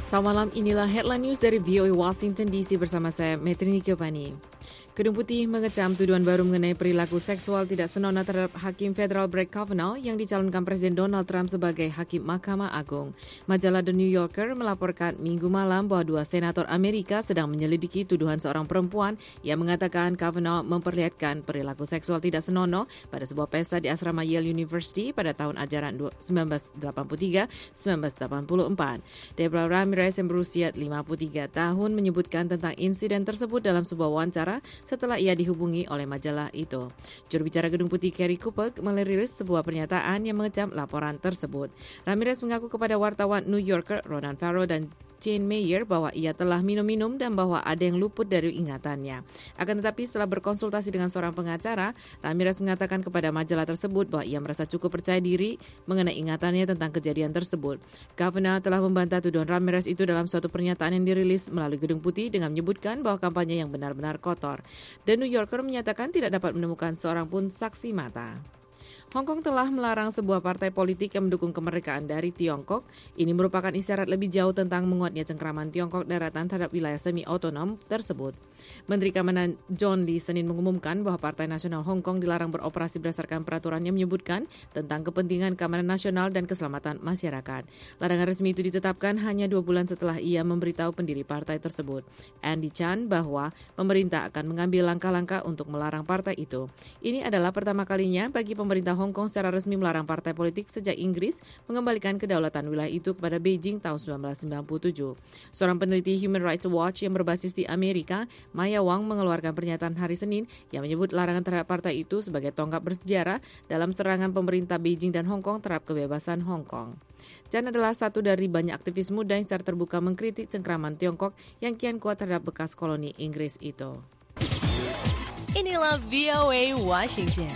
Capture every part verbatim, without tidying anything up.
Selamat malam, inilah headline news dari V O A Washington D C bersama saya, Metrini Kiopani. Gedung Putih mengecam tuduhan baru mengenai perilaku seksual tidak senonoh terhadap Hakim Federal Brett Kavanaugh yang dicalonkan Presiden Donald Trump sebagai Hakim Mahkamah Agung. Majalah The New Yorker melaporkan minggu malam bahwa dua senator Amerika sedang menyelidiki tuduhan seorang perempuan yang mengatakan Kavanaugh memperlihatkan perilaku seksual tidak senonoh pada sebuah pesta di asrama Yale University pada tahun ajaran sembilan belas delapan puluh tiga sembilan belas delapan puluh empat. Deborah Ramirez yang berusia lima puluh tiga tahun menyebutkan tentang insiden tersebut dalam sebuah wawancara setelah ia dihubungi oleh majalah itu. Juru bicara Gedung Putih Kerry Cooper merilis sebuah pernyataan yang mengecam laporan tersebut. Ramirez mengaku kepada wartawan New Yorker Ronan Farrow dan Jane Mayer bahwa ia telah minum-minum dan bahwa ada yang luput dari ingatannya. Akan tetapi setelah berkonsultasi dengan seorang pengacara, Ramirez mengatakan kepada majalah tersebut bahwa ia merasa cukup percaya diri mengenai ingatannya tentang kejadian tersebut. Kavanaugh telah membantah tuduhan Ramirez itu dalam suatu pernyataan yang dirilis melalui Gedung Putih dengan menyebutkan bahwa kampanye yang benar-benar kotor. The New Yorker menyatakan tidak dapat menemukan seorang pun saksi mata. Hong Kong telah melarang sebuah partai politik yang mendukung kemerdekaan dari Tiongkok. Ini merupakan isyarat lebih jauh tentang menguatnya cengkraman Tiongkok daratan terhadap wilayah semi-otonom tersebut. Menteri Keamanan John Lee Senin mengumumkan bahwa Partai Nasional Hong Kong dilarang beroperasi berdasarkan peraturan yang menyebutkan tentang kepentingan keamanan nasional dan keselamatan masyarakat. Larangan resmi itu ditetapkan hanya dua bulan setelah ia memberitahu pendiri partai tersebut, Andy Chan, bahwa pemerintah akan mengambil langkah-langkah untuk melarang partai itu. Ini adalah pertama kalinya bagi pemerintah Hong Kong secara resmi melarang partai politik sejak Inggris mengembalikan kedaulatan wilayah itu kepada Beijing tahun sembilan belas sembilan puluh tujuh. Seorang peneliti Human Rights Watch yang berbasis di Amerika, Maya Wang, mengeluarkan pernyataan hari Senin yang menyebut larangan terhadap partai itu sebagai tonggak bersejarah dalam serangan pemerintah Beijing dan Hong Kong terhadap kebebasan Hong Kong. Chan adalah satu dari banyak aktivis muda yang secara terbuka mengkritik cengkraman Tiongkok yang kian kuat terhadap bekas koloni Inggris itu. Inilah V O A Washington.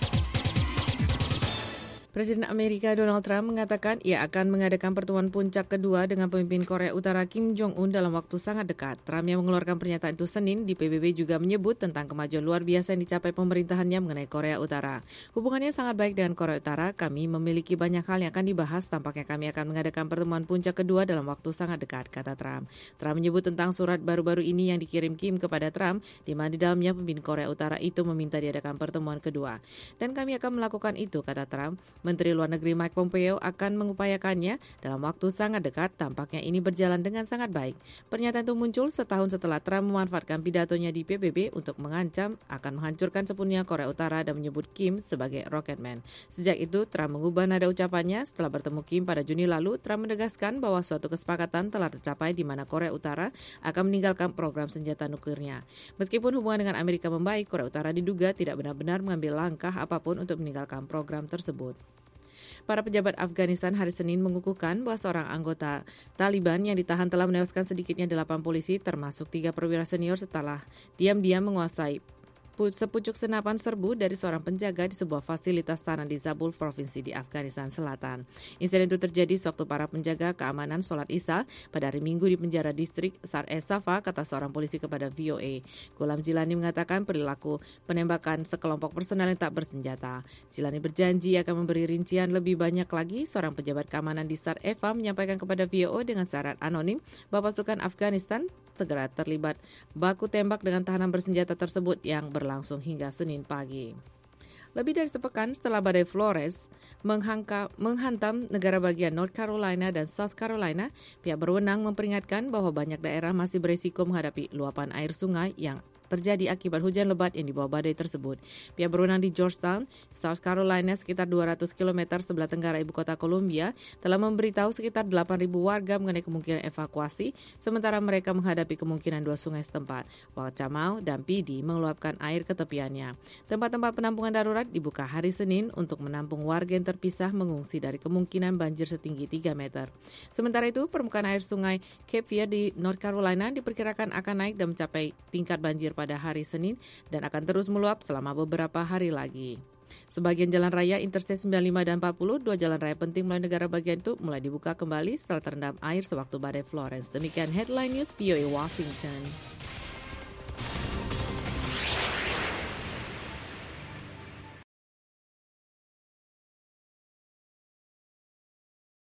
Presiden Amerika Donald Trump mengatakan ia akan mengadakan pertemuan puncak kedua dengan pemimpin Korea Utara Kim Jong-un dalam waktu sangat dekat. Trump yang mengeluarkan pernyataan itu Senin di P B B juga menyebut tentang kemajuan luar biasa yang dicapai pemerintahannya mengenai Korea Utara. Hubungannya sangat baik dengan Korea Utara, kami memiliki banyak hal yang akan dibahas, tampaknya kami akan mengadakan pertemuan puncak kedua dalam waktu sangat dekat, kata Trump. Trump menyebut tentang surat baru-baru ini yang dikirim Kim kepada Trump, di mana di dalamnya pemimpin Korea Utara itu meminta diadakan pertemuan kedua. Dan kami akan melakukan itu, kata Trump. Menteri Luar Negeri Mike Pompeo akan mengupayakannya dalam waktu sangat dekat, tampaknya ini berjalan dengan sangat baik. Pernyataan itu muncul setahun setelah Trump memanfaatkan pidatonya di P B B untuk mengancam akan menghancurkan sepenuhnya Korea Utara dan menyebut Kim sebagai Rocket Man. Sejak itu, Trump mengubah nada ucapannya. Setelah bertemu Kim pada Juni lalu, Trump menegaskan bahwa suatu kesepakatan telah tercapai di mana Korea Utara akan meninggalkan program senjata nuklirnya. Meskipun hubungan dengan Amerika membaik, Korea Utara diduga tidak benar-benar mengambil langkah apapun untuk meninggalkan program tersebut. Para pejabat Afghanistan hari Senin mengukuhkan bahwa seorang anggota Taliban yang ditahan telah menewaskan sedikitnya delapan polisi termasuk tiga perwira senior setelah diam-diam menguasai sepucuk senapan serbu dari seorang penjaga di sebuah fasilitas tanah di Zabul, provinsi di Afghanistan Selatan. Insiden itu terjadi sewaktu para penjaga keamanan sholat Isya pada hari Minggu di penjara distrik Sar-e-Safa, kata seorang polisi kepada V O A. Ghulam Jilani mengatakan perilaku penembakan sekelompok personel yang tak bersenjata. Jilani berjanji akan memberi rincian lebih banyak lagi. Seorang pejabat keamanan di Sar-e-Safa menyampaikan kepada V O A dengan syarat anonim bahwa pasukan Afghanistan segera terlibat baku tembak dengan tahanan bersenjata tersebut yang berlangsung langsung hingga Senin pagi. Lebih dari sepekan setelah badai Flores menghangka, menghantam negara bagian North Carolina dan South Carolina, pihak berwenang memperingatkan bahwa banyak daerah masih berisiko menghadapi luapan air sungai yang terjadi akibat hujan lebat yang dibawa badai tersebut. Pihak berwenang di Georgetown, South Carolina, sekitar dua ratus kilometer sebelah tenggara ibu kota Columbia, telah memberitahu sekitar delapan ribu warga mengenai kemungkinan evakuasi, sementara mereka menghadapi kemungkinan dua sungai setempat, Wacamau dan Pidi, mengeluapkan air ke tepiannya. Tempat-tempat penampungan darurat dibuka hari Senin untuk menampung warga yang terpisah mengungsi dari kemungkinan banjir setinggi tiga meter. Sementara itu, permukaan air sungai Cape Fear di North Carolina diperkirakan akan naik dan mencapai tingkat banjir pada hari Senin dan akan terus meluap selama beberapa hari lagi. Sebagian jalan raya Interstate sembilan puluh lima dan empat puluh, dua jalan raya penting melalui negara bagian itu mulai dibuka kembali setelah terendam air sewaktu badai Florence. Demikian Headline News V O A Washington.